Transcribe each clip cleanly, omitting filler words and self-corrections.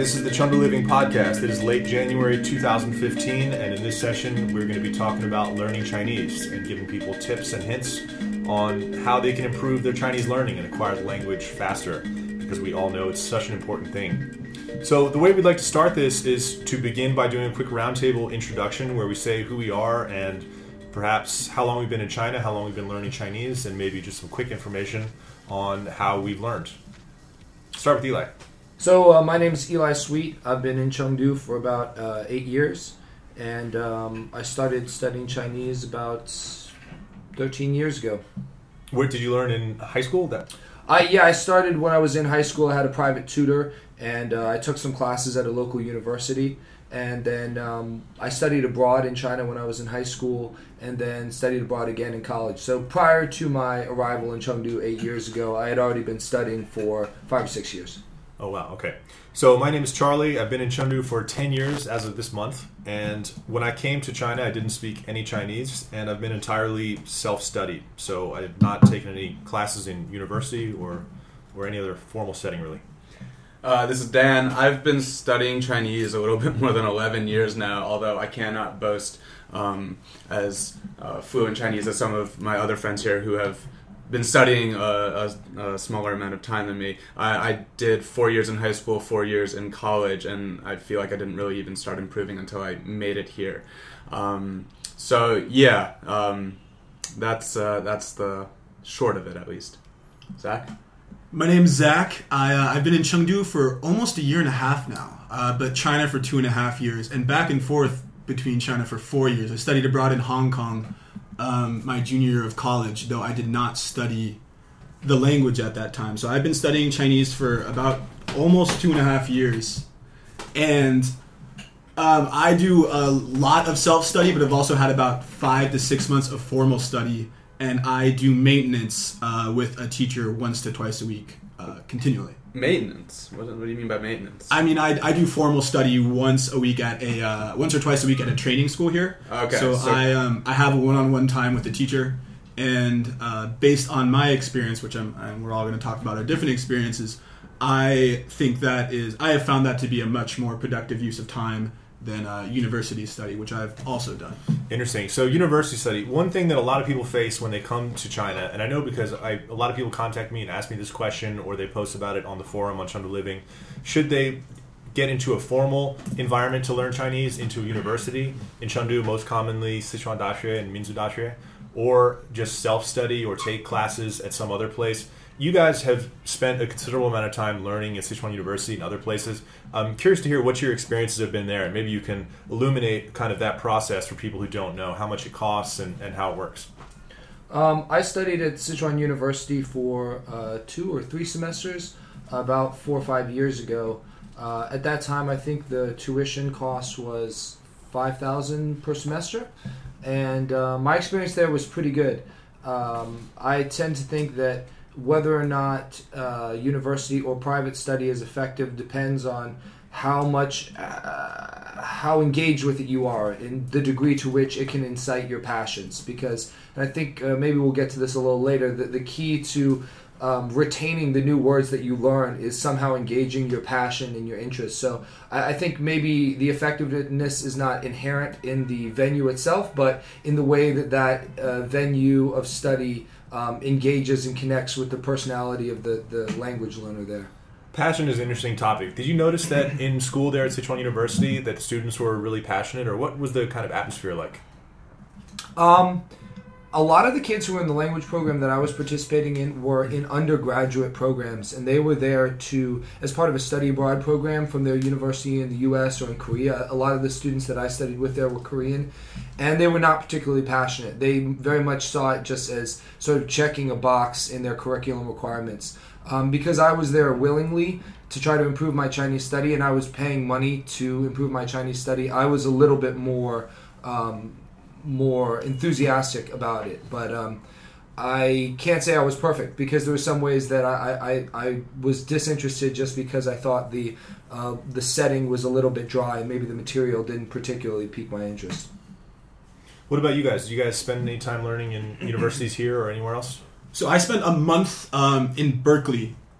This is the Chengdu Living Podcast. It is late January 2015, and in this session, we're going to be talking about learning Chinese and giving people tips and hints on how they can improve their Chinese learning and acquire the language faster, because we all know it's such an important thing. So the way we'd like to start this is to begin by doing a quick roundtable introduction where we say who we are and perhaps how long we've been in China, how long we've been learning Chinese, and maybe just some quick information on how we've learned. Start with Eli. So my name is Eli Sweet. I've been in Chengdu for about 8 years, and I started studying Chinese about 13 years ago. Where did you learn in high school? I started when I was in high school. I had a private tutor, and I took some classes at a local university. And then I studied abroad in China when I was in high school, and then studied abroad again in college. So prior to my arrival in Chengdu 8 years ago, I had already been studying for 5 or 6 years. Oh, wow. Okay. So my name is Charlie. I've been in Chengdu for 10 years as of this month. And when I came to China, I didn't speak any Chinese, and I've been entirely self-studied. So I have not taken any classes in university or any other formal setting, really. This is Dan. I've been studying Chinese a little bit more than 11 years now, although I cannot boast as fluent Chinese as some of my other friends here who have been studying a smaller amount of time than me. I did 4 years in high school, 4 years in college, and I feel like I didn't really even start improving until I made it here. That's the short of it, at least. Zach? My name's Zach. I've been in Chengdu for almost a year and a half now, but China for 2.5 years, and back and forth between China for 4 years. I studied abroad in Hong Kong my junior year of college, though I did not study the language at that time. So I've been studying Chinese for about almost 2.5 years, and I do a lot of self-study, but I've also had about 5 to 6 months of formal study, and I do maintenance with a teacher once to twice a week, continually. Maintenance? What do you mean by maintenance? I mean, I do formal study once or twice a week at a training school here. Okay. So I have a one-on-one time with the teacher, and based on my experience, which we're all going to talk about our different experiences, I have found that to be a much more productive use of time than university study, which I've also done. Interesting. So university study, one thing that a lot of people face when they come to China, and I know because a lot of people contact me and ask me this question, or they post about it on the forum on Chengdu Living, should they get into a formal environment to learn Chinese, into a university in Chengdu, most commonly Sichuan Daxue and Minzu Daxue, or just self-study or take classes at some other place? You guys have spent a considerable amount of time learning at Sichuan University and other places. I'm curious to hear what your experiences have been there, and maybe you can illuminate kind of that process for people who don't know, how much it costs and how it works. I studied at Sichuan University for 2 or 3 semesters about 4 or 5 years ago. At that time, I think the tuition cost was $5,000 per semester, and my experience there was pretty good. I tend to think that whether or not university or private study is effective depends on how engaged with it you are and the degree to which it can incite your passions. Because, and I think maybe we'll get to this a little later, the key to retaining the new words that you learn is somehow engaging your passion and your interest. So I think maybe the effectiveness is not inherent in the venue itself, but in the way that venue of study engages and connects with the personality of the language learner there. Passion is an interesting topic. Did you notice that in school there at Sichuan University that the students were really passionate, or what was the kind of atmosphere like? A lot of the kids who were in the language program that I was participating in were in undergraduate programs, and they were there as part of a study abroad program from their university in the U.S. or in Korea. A lot of the students that I studied with there were Korean, and they were not particularly passionate. They very much saw it just as sort of checking a box in their curriculum requirements. Because I was there willingly to try to improve my Chinese study, and I was paying money to improve my Chinese study, I was a little bit more enthusiastic about it, but I can't say I was perfect, because there were some ways that I was disinterested just because I thought the setting was a little bit dry and maybe the material didn't particularly pique my interest. What about you guys? Did you guys spend any time learning in universities here or anywhere else? So I spent a month in Berkeley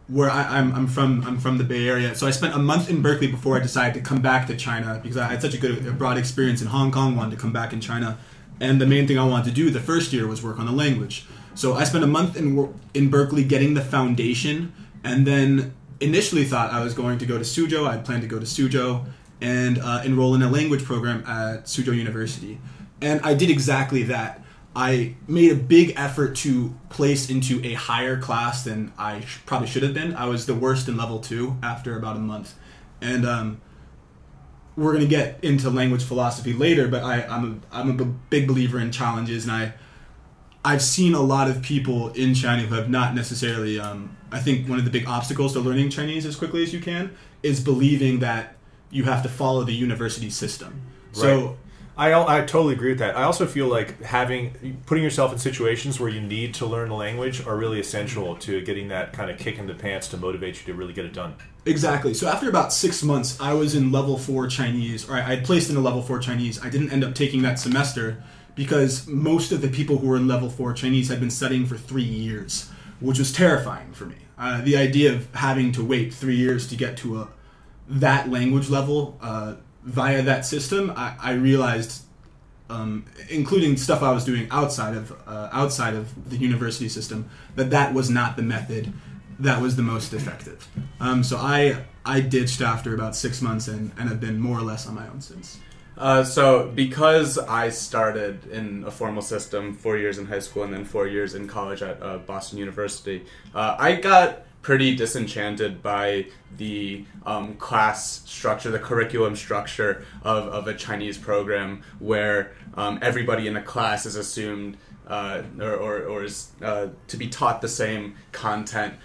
where I'm from the Bay Area. So I spent a month in Berkeley before I decided to come back to China because I had such a good broad experience in Hong Kong, wanted to come back in China. And the main thing I wanted to do the first year was work on the language. So I spent a month in Berkeley getting the foundation, and then initially thought I was going to go to Suzhou. I planned to go to Suzhou and enroll in a language program at Suzhou University. And I did exactly that. I made a big effort to place into a higher class than I probably should have been. I was the worst in level 2 after about a month. And we're going to get into language philosophy later, but I'm a big believer in challenges, and I've seen a lot of people in China who have not necessarily, I think one of the big obstacles to learning Chinese as quickly as you can is believing that you have to follow the university system. So right. I totally agree with that. I also feel like putting yourself in situations where you need to learn the language are really essential to getting that kind of kick in the pants to motivate you to really get it done. Exactly. So after about 6 months, I was in level 4 Chinese, or I had placed in a level 4 Chinese. I didn't end up taking that semester because most of the people who were in level 4 Chinese had been studying for 3 years, which was terrifying for me. The idea of having to wait 3 years to get to that language level via that system, I realized, including stuff I was doing outside of the university system, that was not the method that was the most effective. So I ditched after about 6 months and have been more or less on my own since. So because I started in a formal system, 4 years in high school and then 4 years in college at Boston University, I got pretty disenchanted by the class structure, the curriculum structure of a Chinese program where everybody in a class is assumed or is to be taught the same content.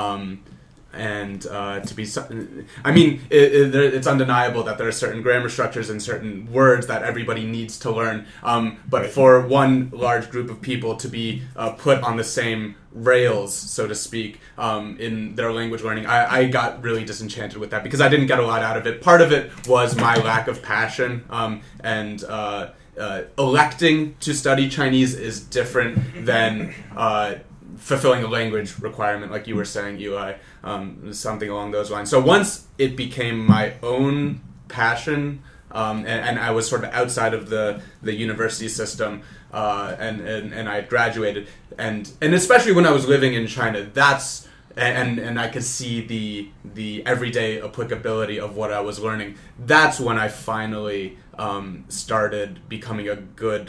And to be, I mean, it's undeniable that there are certain grammar structures and certain words that everybody needs to learn. But for one large group of people to be put on the same rails, so to speak, in their language learning, I got really disenchanted with that because I didn't get a lot out of it. Part of it was my lack of passion, and electing to study Chinese is different than fulfilling a language requirement, like you were saying, Eli, something along those lines. So once it became my own passion, and I was sort of outside of the university system, and I had graduated, and especially when I was living in China, and I could see the everyday applicability of what I was learning. That's when I finally started becoming a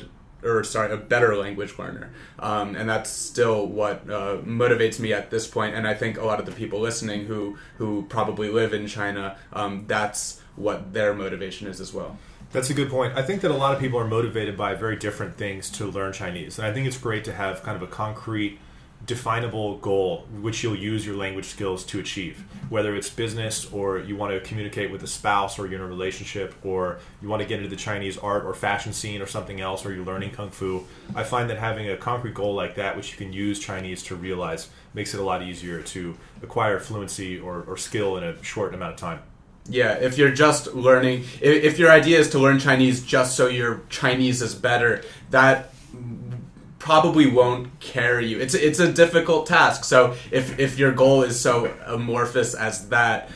better language learner. And that's still what motivates me at this point. And I think a lot of the people listening who probably live in China, that's what their motivation is as well. That's a good point. I think that a lot of people are motivated by very different things to learn Chinese. And I think it's great to have kind of a concrete, definable goal which you'll use your language skills to achieve, whether it's business or you want to communicate with a spouse or you're in a relationship or you want to get into the Chinese art or fashion scene or something else, or you're learning Kung Fu. I find that having a concrete goal like that, which you can use Chinese to realize, makes it a lot easier to acquire fluency or skill in a short amount of time. Yeah, if you're just learning, if your idea is to learn Chinese just so your Chinese is better, that probably won't carry you. It's a difficult task. So if your goal is so amorphous as that,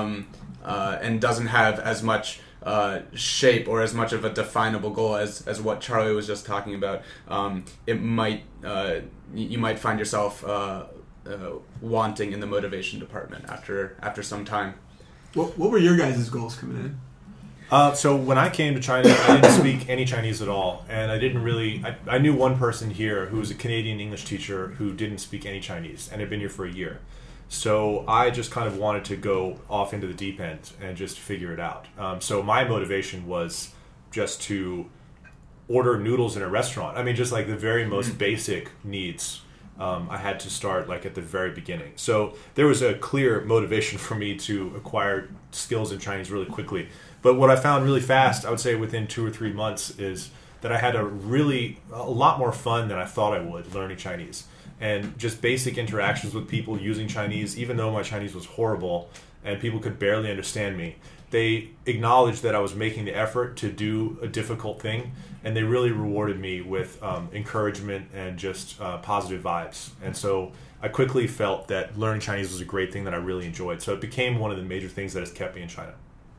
and doesn't have as much shape or as much of a definable goal as what Charlie was just talking about, it might you might find yourself wanting in the motivation department after some time. What were your guys' goals coming in? So when I came to China, I didn't speak any Chinese at all, and I didn't really. I knew one person here who was a Canadian English teacher who didn't speak any Chinese and had been here for a year. So I just kind of wanted to go off into the deep end and just figure it out. So my motivation was just to order noodles in a restaurant. I mean, just like the very most basic needs. I had to start like at the very beginning. So there was a clear motivation for me to acquire skills in Chinese really quickly. But what I found really fast, I would say within 2 or 3 months, is that I had a lot more fun than I thought I would learning Chinese. And just basic interactions with people using Chinese, even though my Chinese was horrible and people could barely understand me, they acknowledged that I was making the effort to do a difficult thing, and they really rewarded me with encouragement and just positive vibes. And so I quickly felt that learning Chinese was a great thing that I really enjoyed. So it became one of the major things that has kept me in China.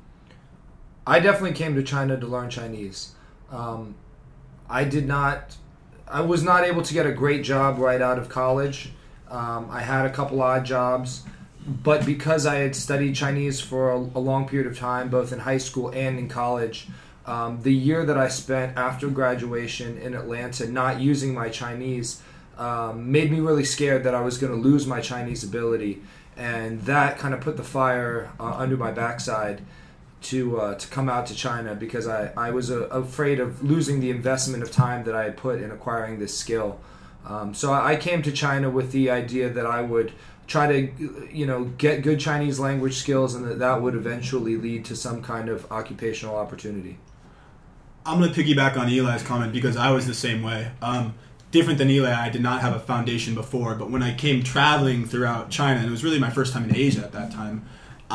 I definitely came to China to learn Chinese. I was not able to get a great job right out of college. I had a couple odd jobs, but because I had studied Chinese for a long period of time, both in high school and in college, the year that I spent after graduation in Atlanta not using my Chinese made me really scared that I was going to lose my Chinese ability, and that kind of put the fire under my backside to come out to China, because I was afraid of losing the investment of time that I had put in acquiring this skill. So I came to China with the idea that I would try to, get good Chinese language skills, and that would eventually lead to some kind of occupational opportunity. I'm going to piggyback on Eli's comment because I was the same way. Different than Eli, I did not have a foundation before, but when I came traveling throughout China, and it was really my first time in Asia at that time,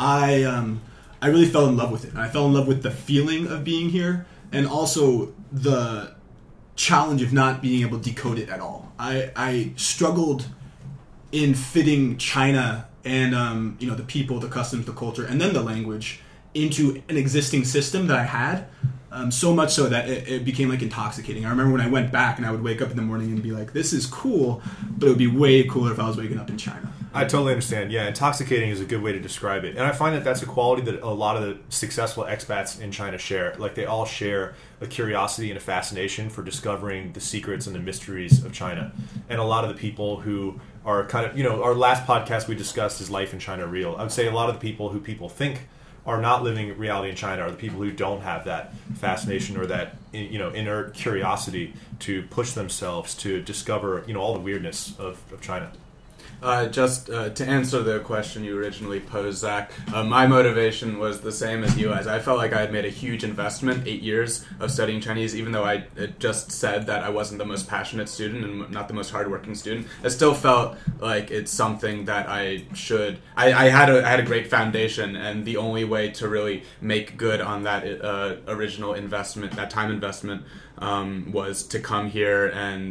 I really fell in love with it. And I fell in love with the feeling of being here, and also the challenge of not being able to decode it at all. I struggled in fitting China and the people, the customs, the culture, and then the language into an existing system that I had. So much so that it became like intoxicating. I remember when I went back and I would wake up in the morning and be like, this is cool, but it would be way cooler if I was waking up in China. I totally understand. Yeah, intoxicating is a good way to describe it. And I find that that's a quality that a lot of the successful expats in China share. Like, they all share a curiosity and a fascination for discovering the secrets and the mysteries of China. And a lot of the people who are kind of, our last podcast we discussed is Life in China Real. I would say a lot of the people who people think are not living reality in China are the people who don't have that fascination or that inner curiosity to push themselves to discover all the weirdness of China. Just to answer the question you originally posed, Zach, my motivation was the same as you guys. I felt like I had made a huge investment, 8 years of studying Chinese, even though I just said that I wasn't the most passionate student and not the most hardworking student. I still felt like it's something that I should. I had a great foundation, and the only way to really make good on that original investment, that time investment, was to come here and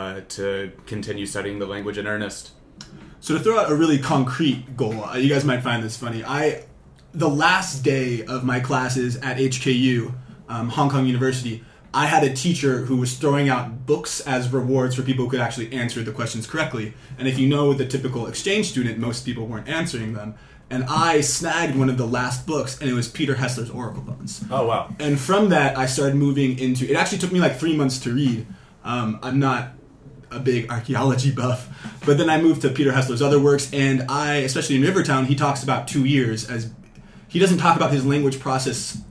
to continue studying the language in earnest. So to throw out a really concrete goal, you guys might find this funny. The last day of my classes at HKU, Hong Kong University, I had a teacher who was throwing out books as rewards for people who could actually answer the questions correctly. And if you know the typical exchange student, most people weren't answering them. And I snagged one of the last books, and it was Peter Hessler's Oracle Bones. Oh, wow. And from that, I started moving into... It actually took me like 3 months to read. I'm not a big archaeology buff, but then I moved to Peter Hessler's other works, and especially in Rivertown, he talks about 2 years as... He doesn't talk about his language process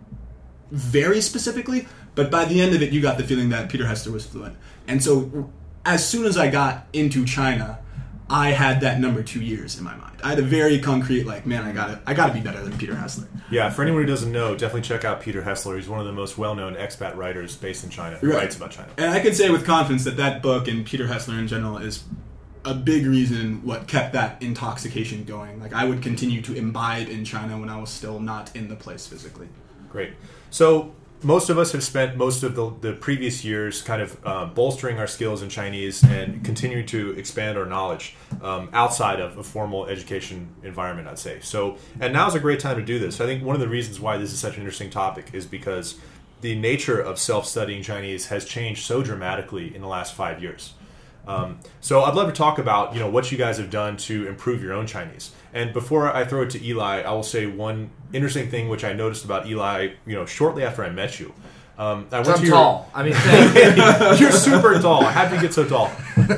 very specifically, but by the end of it, you got the feeling that Peter Hessler was fluent. And so, as soon as I got into China, I had that number 2 years in my mind. I had a very concrete, I gotta be better than Peter Hessler. Yeah, for anyone who doesn't know, definitely check out Peter Hessler. He's one of the most well-known expat writers based in China who writes about China. And I can say with confidence that book and Peter Hessler in general is a big reason what kept that intoxication going. Like, I would continue to imbibe in China when I was still not in the place physically. Great. So most of us have spent most of the previous years kind of bolstering our skills in Chinese and continuing to expand our knowledge outside of a formal education environment, I'd say. So, and now's a great time to do this. I think one of the reasons why this is such an interesting topic is because the nature of self-studying Chinese has changed so dramatically in the last 5 years. So I'd love to talk about what you guys have done to improve your own Chinese. And before I throw it to Eli, I will say one interesting thing which I noticed about Eli, shortly after I met you. I'm tall. You're super tall. How did you get so tall?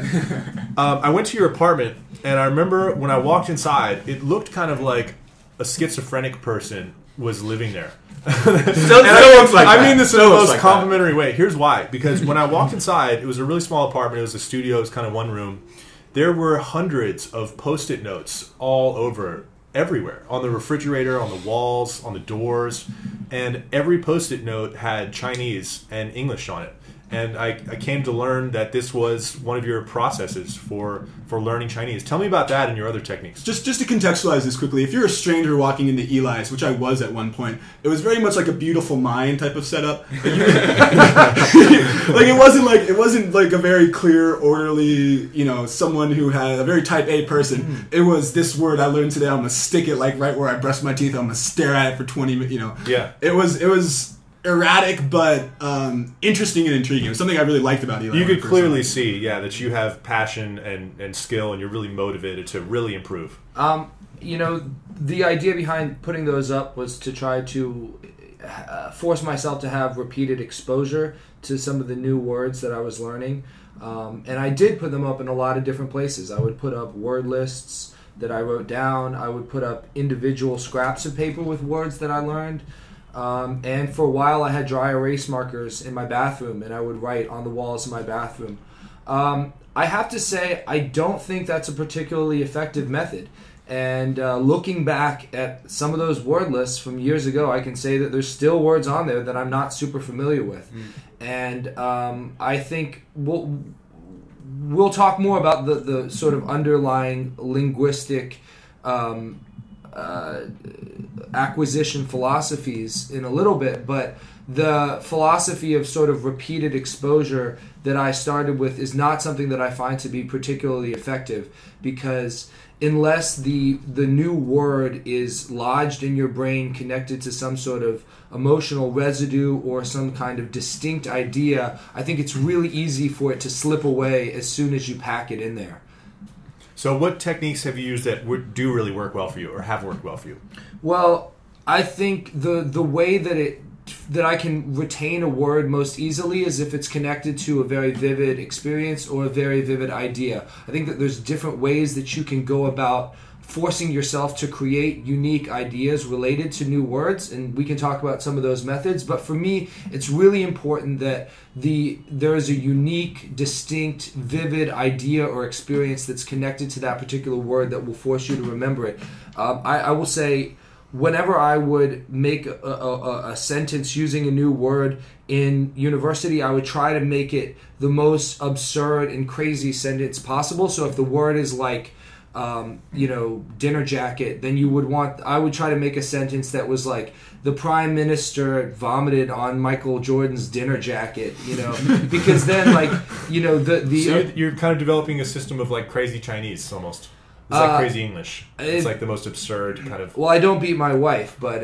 I went to your apartment, and I remember when I walked inside, it looked kind of like a schizophrenic person was living there. I mean this in the most complimentary way. Here's why. Because when I walked inside, it was a really small apartment. It was a studio. It was kind of one room. There were hundreds of Post-it notes all over, everywhere. On the refrigerator, on the walls, on the doors. And every Post-it note had Chinese and English on it. and I came to learn that this was one of your processes for learning Chinese. Tell me about that and your other techniques. Just to contextualize this quickly, if you're a stranger walking into Eli's, which I was at one point, it was very much like a Beautiful Mind type of setup. Like it wasn't like a very clear, orderly, someone who had a very type A person. It was this word I learned today. I'm gonna stick it like right where I brush my teeth. I'm gonna stare at it for 20 minutes. Yeah. It was erratic but interesting and intriguing. It was something I really liked about Eli. You could clearly see, that you have passion and skill, and you're really motivated to really improve. The idea behind putting those up was to try to force myself to have repeated exposure to some of the new words that I was learning. And I did put them up in a lot of different places. I would put up word lists that I wrote down. I would put up individual scraps of paper with words that I learned. And for a while I had dry erase markers in my bathroom, and I would write on the walls of my bathroom. I have to say, I don't think that's a particularly effective method. And looking back at some of those word lists from years ago, I can say that there's still words on there that I'm not super familiar with. And I think we'll talk more about the sort of underlying linguistic acquisition philosophies in a little bit, but the philosophy of sort of repeated exposure that I started with is not something that I find to be particularly effective, because unless the new word is lodged in your brain, connected to some sort of emotional residue or some kind of distinct idea, I think it's really easy for it to slip away as soon as you pack it in there. So what techniques have you used that do really work well for you, or have worked well for you? Well, I think the way that I can retain a word most easily is if it's connected to a very vivid experience or a very vivid idea. I think that there's different ways that you can go about forcing yourself to create unique ideas related to new words, and we can talk about some of those methods. But for me, it's really important that there is a unique, distinct, vivid idea or experience that's connected to that particular word that will force you to remember it. I will say, whenever I would make a sentence using a new word in university, I would try to make it the most absurd and crazy sentence possible. So if the word is like, dinner jacket, then I would try to make a sentence that was like, the Prime Minister vomited on Michael Jordan's dinner jacket, because then So you're kind of developing a system of like crazy Chinese almost. It's like crazy English. It's like the most absurd kind of... Well, I don't beat my wife, but...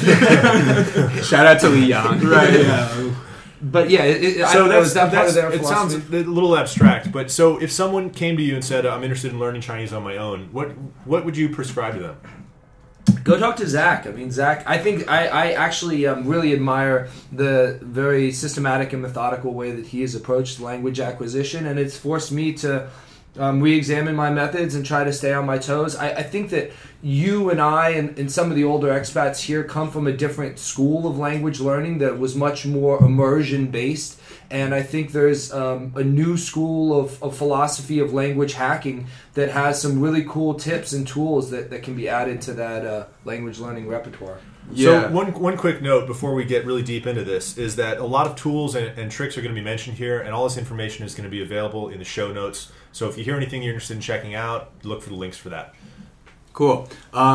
Shout out to Li Yang. Right, yeah. But yeah, I don't know, is that part of their philosophy? It sounds a little abstract, but so if someone came to you and said, I'm interested in learning Chinese on my own, what would you prescribe to them? Go talk to Zach. I mean, Zach, I think I actually really admire the very systematic and methodical way that he has approached language acquisition, and it's forced me to re-examine my methods and try to stay on my toes. I think that you and I and some of the older expats here come from a different school of language learning that was much more immersion-based, and I think there's a new school of philosophy of language hacking that has some really cool tips and tools that can be added to that language learning repertoire. Yeah. So one quick note before we get really deep into this is that a lot of tools and tricks are going to be mentioned here, and all this information is going to be available in the show notes. So if you hear anything you're interested in checking out, look for the links for that. Cool.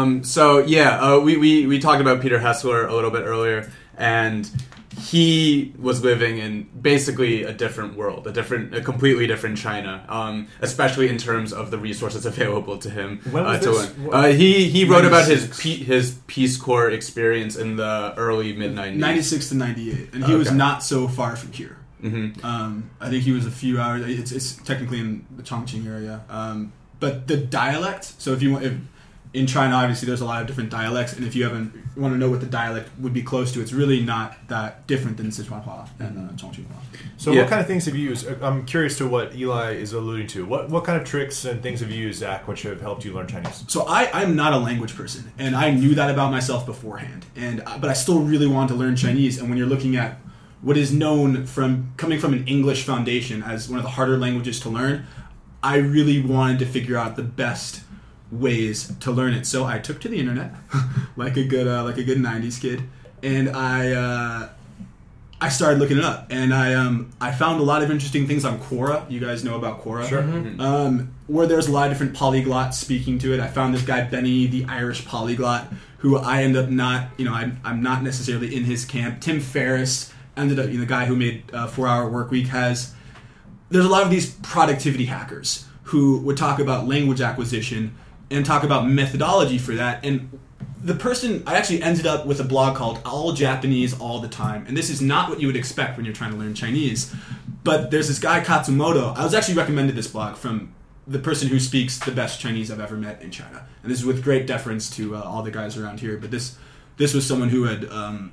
We talked about Peter Hessler a little bit earlier, and he was living in basically a different world, a completely different China, especially in terms of the resources available to him. When was this? He wrote about his Peace Corps experience in the early mid-90s. 96 to 98, and he was not so far from here. Mm-hmm. I think he was a few hours. It's technically in the Chongqing area, but the dialect. So if in China, obviously, there's a lot of different dialects, and if you want to know what the dialect would be close to, it's really not that different than Sichuanhua and Chongqinghua. So what kind of things have you used? I'm curious to what Eli is alluding to. What kind of tricks and things have you used, Zach, which have helped you learn Chinese? So I'm not a language person, and I knew that about myself beforehand, but I still really wanted to learn Chinese, and when you're looking at what is known from coming from an English foundation as one of the harder languages to learn, I really wanted to figure out the best ways to learn it. So I took to the internet like a good 90s kid, and I I started looking it up, and I found a lot of interesting things on Quora. You guys know about Quora? Sure. Where there's a lot of different polyglots speaking to it. I found this guy, Benny, the Irish polyglot, who I end up not, I'm not necessarily in his camp. Tim Ferriss ended up, the guy who made 4 Hour Workweek there's a lot of these productivity hackers who would talk about language acquisition and talk about methodology for that. And the person, I actually ended up with a blog called All Japanese All the Time. And this is not what you would expect when you're trying to learn Chinese. But there's this guy, Katsumoto. I was actually recommended this blog from the person who speaks the best Chinese I've ever met in China. And this is with great deference to all the guys around here. But this was someone who had,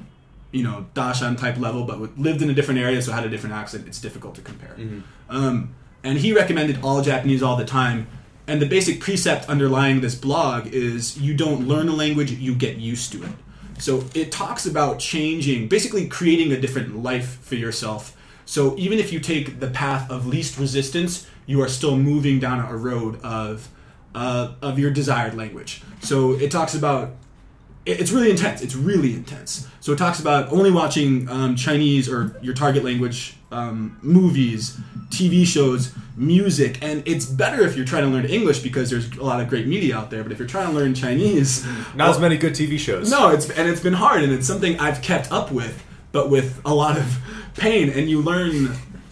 Dashan type level, but lived in a different area, so had a different accent. It's difficult to compare. And he recommended All Japanese All the Time. And the basic precept underlying this blog is you don't learn a language, you get used to it. So it talks about changing, basically creating a different life for yourself. So even if you take the path of least resistance, you are still moving down a road of your desired language. So it talks about, it's really intense. It's really intense. So it talks about only watching Chinese or your target language movies, TV shows, music, and it's better if you're trying to learn English because there's a lot of great media out there. But if you're trying to learn Chinese, not as many good TV shows. No, it's been hard, and it's something I've kept up with, but with a lot of pain. And you learn,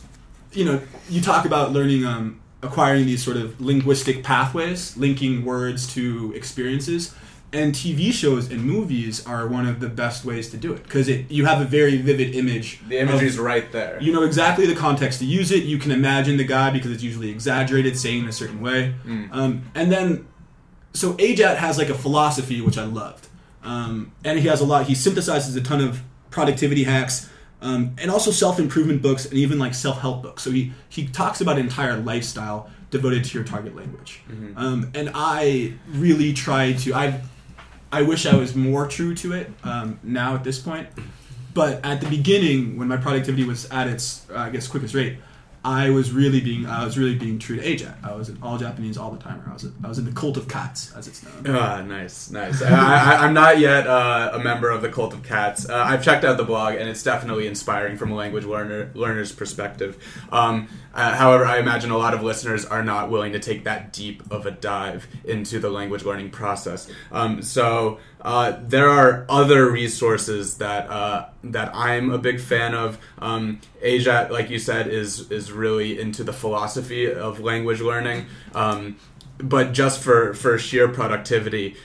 you talk about learning, acquiring these sort of linguistic pathways, linking words to experiences. And TV shows and movies are one of the best ways to do it because you have a very vivid image. The imagery's right there. You know exactly the context to use it. You can imagine the guy because it's usually exaggerated, saying in a certain way. And then, so AJAT has like a philosophy which I loved, and he has a lot. He synthesizes a ton of productivity hacks, and also self-improvement books and even like self-help books. So he talks about an entire lifestyle devoted to your target language. And I really try to. I wish I was more true to it now at this point. But at the beginning, when my productivity was at its, quickest rate, I was really being true to AJAT. I was an all Japanese all the timer. I was in the cult of cats, as it's known. Nice. I'm not yet a member of the cult of cats. I've checked out the blog, and it's definitely inspiring from a language learner's perspective. However, I imagine a lot of listeners are not willing to take that deep of a dive into the language learning process. So there are other resources that I'm a big fan of. AJAT, like you said, is really into the philosophy of language learning, but just for sheer productivity.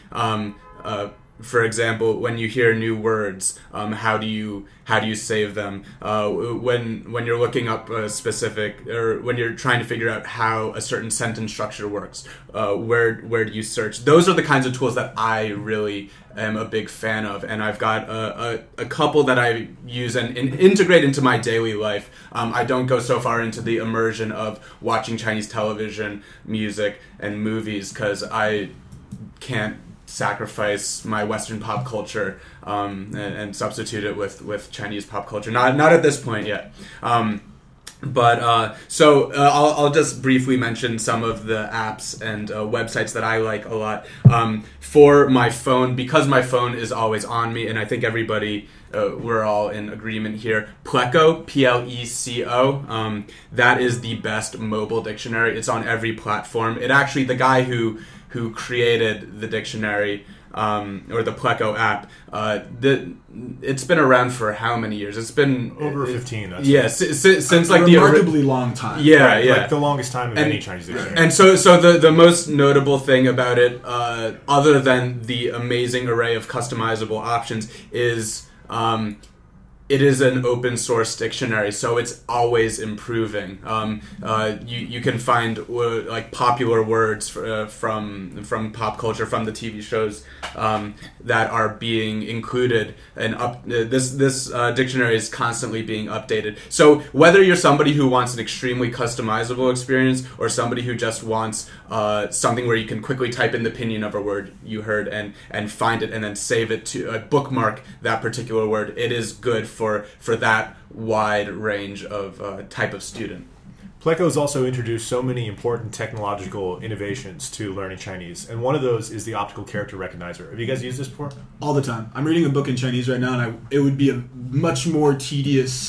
For example, when you hear new words, how do you save them? When you're looking up a specific, or when you're trying to figure out how a certain sentence structure works, where do you search? Those are the kinds of tools that I really am a big fan of, and I've got a couple that I use and integrate into my daily life. I don't go so far into the immersion of watching Chinese television, music, and movies because I can't sacrifice my Western pop culture and substitute it with Chinese pop culture. Not at this point yet. So I'll just briefly mention some of the apps and websites that I like a lot. For my phone, because my phone is always on me, and I think everybody, we're all in agreement here, Pleco, Pleco, that is the best mobile dictionary. It's on every platform. It actually, the guy who created the dictionary, or the Pleco app, it's been around for how many years? It's been over 15. Since like the remarkably long time. Yeah, right, yeah, like the longest time of any Chinese dictionary. And so the most notable thing about it, other than the amazing array of customizable options, is it is an open source dictionary, so it's always improving. You can find like popular words from pop culture, from the TV shows that are being included, and this dictionary is constantly being updated. So whether you're somebody who wants an extremely customizable experience, or somebody who just wants something where you can quickly type in the pinyin of a word you heard and find it and then save it to bookmark that particular word, it is good for that wide range of type of student. Pleco has also introduced so many important technological innovations to learning Chinese, and one of those is the optical character recognizer. Have you guys used this before? All the time. I'm reading a book in Chinese right now, and it would be a much more tedious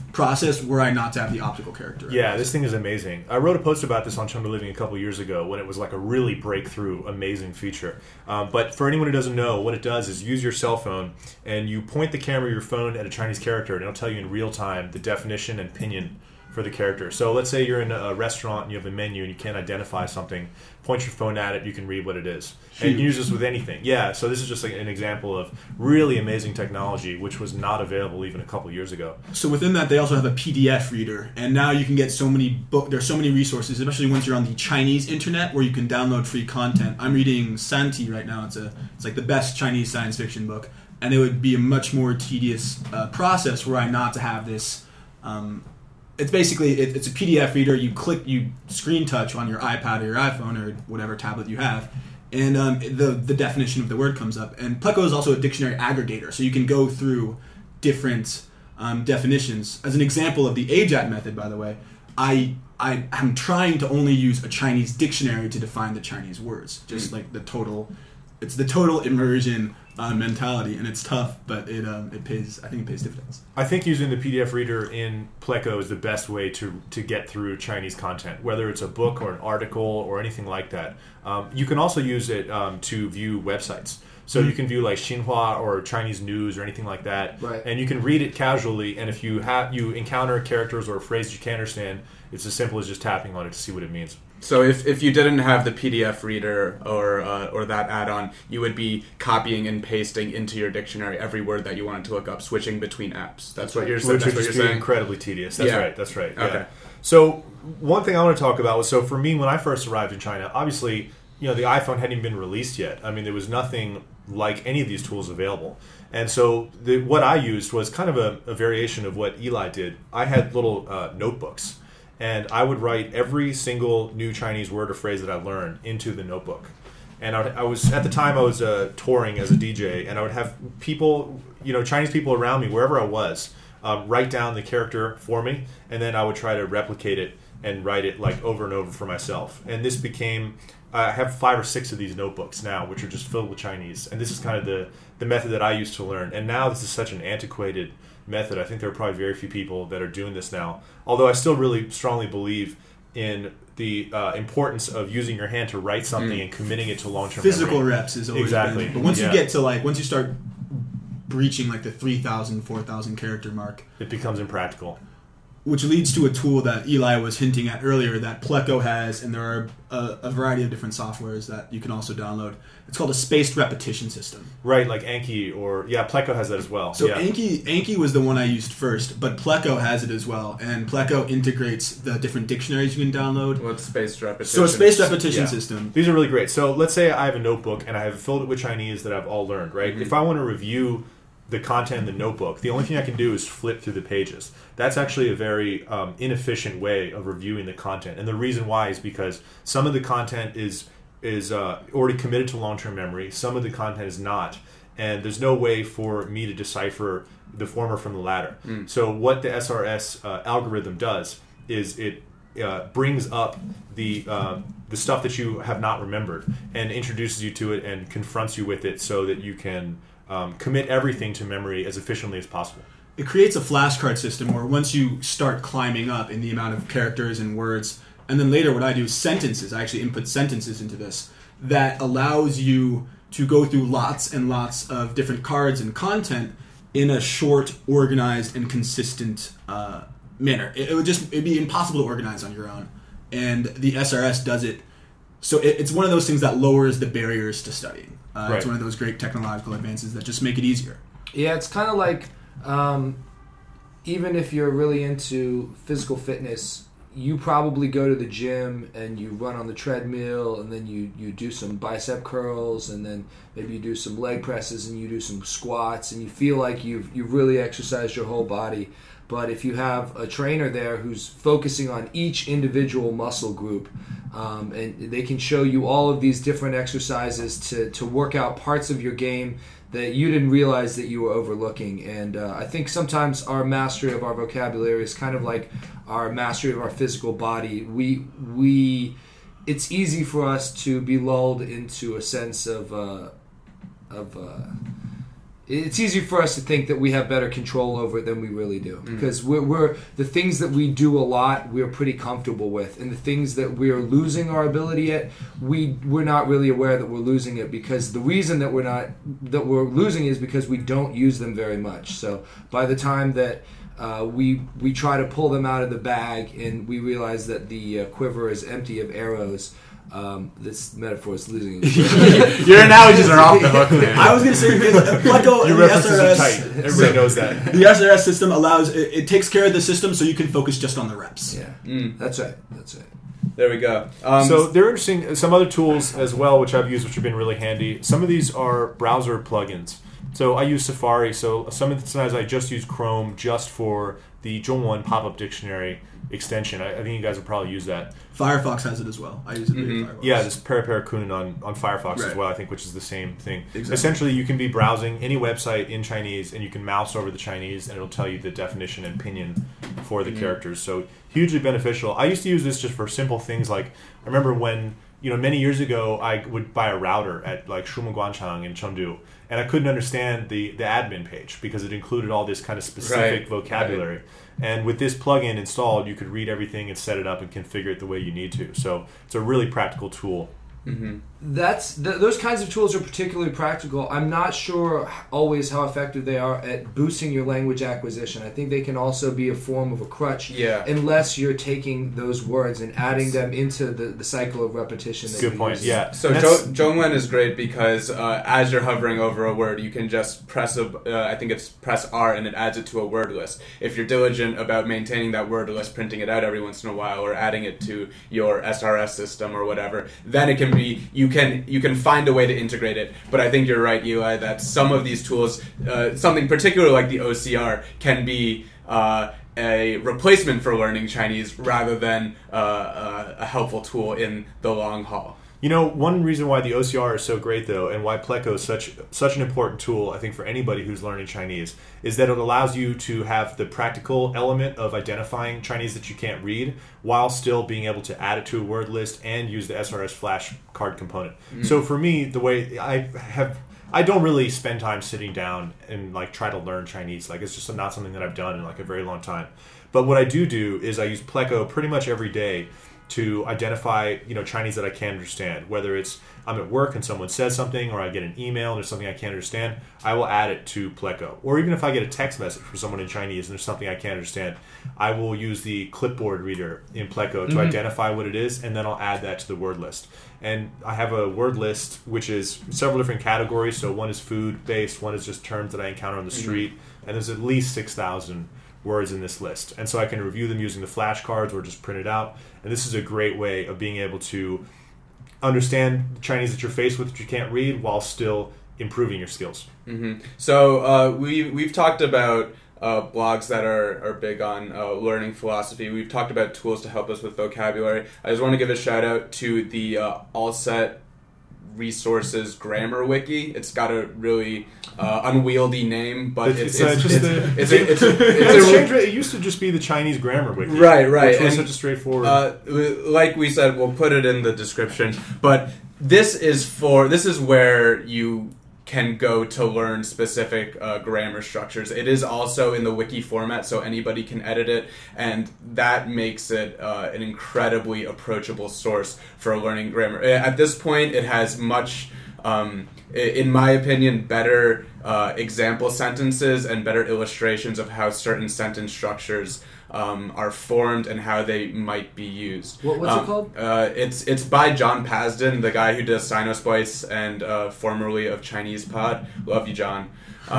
process were I not to have the optical character. Yeah, this thing is amazing. I wrote a post about this on Chengdu Living a couple years ago when it was like a really breakthrough, amazing feature. But for anyone who doesn't know, what it does is use your cell phone and you point the camera of your phone at a Chinese character and it'll tell you in real time the definition and pinyin for the character. So let's say you're in a restaurant and you have a menu and you can't identify something. Point your phone at it, you can read what it is. And you can use this with anything. Yeah, so this is just like an example of really amazing technology which was not available even a couple years ago. So within that, they also have a PDF reader, and now you can get so many there's so many resources, especially once you're on the Chinese internet where you can download free content. I'm reading Santi right now. It's like the best Chinese science fiction book, and it would be a much more tedious process were I not to have this. It's basically it's a PDF reader. You screen touch on your iPad or your iPhone or whatever tablet you have, and the definition of the word comes up. And Pleco is also a dictionary aggregator, so you can go through different definitions. As an example of the AJAT method, by the way, I am trying to only use a Chinese dictionary to define the Chinese words, just like the total immersion mentality, and it's tough, but it pays. I think it pays dividends. I think using the PDF reader in Pleco is the best way to get through Chinese content, whether it's a book or an article or anything like that. You can also use it to view websites. So you can view like Xinhua or Chinese news or anything like that, right. And you can read it casually. And if you encounter characters or a phrase you can't understand, it's as simple as just tapping on it to see what it means. So if you didn't have the PDF reader or that add-on, you would be copying and pasting into your dictionary every word that you wanted to look up, switching between apps. That's what you're saying. Which would just be incredibly tedious. That's right. That's right. Okay. Yeah. So one thing I want to talk about was, so for me, when I first arrived in China, obviously, the iPhone hadn't even been released yet. I mean, there was nothing like any of these tools available. And so what I used was kind of a variation of what Eli did. I had little notebooks. And I would write every single new Chinese word or phrase that I learned into the notebook. And I was at the time I was touring as a DJ, and I would have people, Chinese people around me wherever I was, write down the character for me, and then I would try to replicate it and write it like over and over for myself. And this became, I have 5 or 6 of these notebooks now, which are just filled with Chinese. And this is kind of the method that I used to learn. And now this is such an antiquated method. I think there are probably very few people that are doing this now. Although I still really strongly believe in the importance of using your hand to write something and committing it to long-term physical memory. reps is always exactly. Been, but once you get to once you start breaching like the 3,000, 4,000 character mark, it becomes impractical. Which leads to a tool that Eli was hinting at earlier that Pleco has, and there are a variety of different softwares that you can also download. It's called a spaced repetition system. Right, like Anki Pleco has that as well. So Anki was the one I used first, but Pleco has it as well, and Pleco integrates the different dictionaries you can download. What's spaced repetition? So a spaced repetition system. These are really great. So let's say I have a notebook and I have filled it with Chinese that I've all learned, right? Mm-hmm. If I want to review the content in the notebook, the only thing I can do is flip through the pages. That's actually a very inefficient way of reviewing the content. And the reason why is because some of the content is already committed to long-term memory. Some of the content is not. And there's no way for me to decipher the former from the latter. So what the SRS algorithm does is it brings up the stuff that you have not remembered and introduces you to it and confronts you with it so that you can commit everything to memory as efficiently as possible. It creates a flashcard system where once you start climbing up in the amount of characters and words, and then later what I do is sentences. I actually input sentences into this that allows you to go through lots and lots of different cards and content in a short, organized, and consistent manner. It'd be impossible to organize on your own, and the SRS does it. So it's one of those things that lowers the barriers to studying. Right. It's one of those great technological advances that just make it easier. Yeah, it's kind of like even if you're really into physical fitness, you probably go to the gym and you run on the treadmill, and then you do some bicep curls, and then maybe you do some leg presses, and you do some squats, and you feel like you've really exercised your whole body. But if you have a trainer there who's focusing on each individual muscle group, and they can show you all of these different exercises to work out parts of your game that you didn't realize that you were overlooking. And I think sometimes our mastery of our vocabulary is kind of like our mastery of our physical body. It's easy for us to be lulled into a sense of it's easy for us to think that we have better control over it than we really do, because we're the things that we do a lot we're pretty comfortable with, and the things that we're losing our ability at, we're not really aware that we're losing it, because the reason that we're losing is because we don't use them very much. So by the time that we try to pull them out of the bag and we realize that the quiver is empty of arrows, this metaphor is losing. Your analogies are off the hook, man. I was going to say, Pleco Your references are tight. Everybody knows that. The SRS system allows, it takes care of the system so you can focus just on the reps. Yeah, that's right. There we go. So they're interesting. Some other tools as well, which I've used, which have been really handy. Some of these are browser plugins. So I use Safari. So sometimes I just use Chrome just for the Zhongwen pop-up dictionary extension. I think you guys will probably use that. Firefox has it as well. I use it in Firefox. Yeah, this Parakunun on Firefox as well, I think, which is the same thing. Exactly. Essentially, you can be browsing any website in Chinese, and you can mouse over the Chinese, and it'll tell you the definition and pinyin for the characters. So hugely beneficial. I used to use this just for simple things like, I remember when, many years ago, I would buy a router at like Shumenguanchang in Chengdu, and I couldn't understand the admin page because it included all this kind of specific vocabulary. Right. And with this plugin installed, you could read everything and set it up and configure it the way you need to. So it's a really practical tool. Mm-hmm. Those kinds of tools are particularly practical. I'm not sure always how effective they are at boosting your language acquisition. I think they can also be a form of a crutch, unless you're taking those words and adding them into the cycle of repetition. Good point. Yeah. So Zhongwen is great because as you're hovering over a word, you can just press press R and it adds it to a word list. If you're diligent about maintaining that word list, printing it out every once in a while, or adding it to your SRS system or whatever, then it can be you can find a way to integrate it. But I think you're right, Eli, that some of these tools, something particular like the OCR, can be a replacement for learning Chinese rather than a helpful tool in the long haul. One reason why the OCR is so great, though, and why Pleco is such an important tool, I think, for anybody who's learning Chinese, is that it allows you to have the practical element of identifying Chinese that you can't read while still being able to add it to a word list and use the SRS flashcard component. Mm-hmm. So for me, the way I don't really spend time sitting down and try to learn Chinese. It's just not something that I've done in a very long time. But what I do is I use Pleco pretty much every day to identify, Chinese that I can't understand. Whether it's I'm at work and someone says something, or I get an email and there's something I can't understand, I will add it to Pleco. Or even if I get a text message from someone in Chinese and there's something I can't understand, I will use the clipboard reader in Pleco to identify what it is, and then I'll add that to the word list. And I have a word list which is several different categories. So one is food-based, one is just terms that I encounter on the street, and there's at least 6,000 words in this list. And so I can review them using the flashcards or just print it out. And this is a great way of being able to understand the Chinese that you're faced with that you can't read while still improving your skills. Mm-hmm. So we've talked about blogs that are big on learning philosophy. We've talked about tools to help us with vocabulary. I just want to give a shout out to the Allset Resources Grammar Wiki. It's got a really unwieldy name, but it used to just be the Chinese Grammar Wiki, right? Which was such a straightforward. Like we said, we'll put it in the description. But this is where you can go to learn specific grammar structures. It is also in the wiki format, so anybody can edit it, and that makes it an incredibly approachable source for learning grammar. At this point, it has much, in my opinion, better example sentences and better illustrations of how certain sentence structures are formed and how they might be used. What's it called? It's by John Pasden, the guy who does Sinosplice and formerly of Chinese Pod. Love you, John.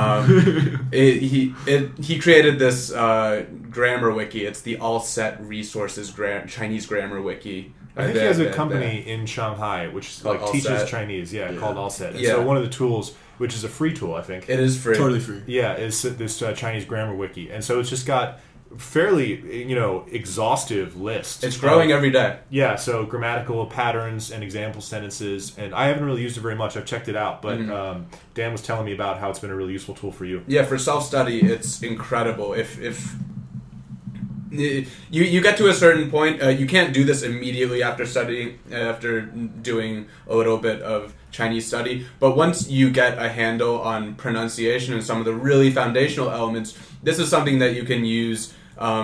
He created this grammar wiki. It's the Allset Resources Chinese Grammar Wiki. I think he has a company in Shanghai which teaches Chinese, called Allset. And so one of the tools, which is a free tool, I think. It is free. Totally free. Yeah, is this Chinese Grammar Wiki. And so it's just got fairly, exhaustive list. It's growing every day. Yeah, so grammatical patterns and example sentences. And I haven't really used it very much. I've checked it out. But Dan was telling me about how it's been a really useful tool for you. Yeah, for self-study, it's incredible. If you get to a certain point. You can't do this immediately after doing a little bit of Chinese study. But once you get a handle on pronunciation and some of the really foundational elements, this is something that you can use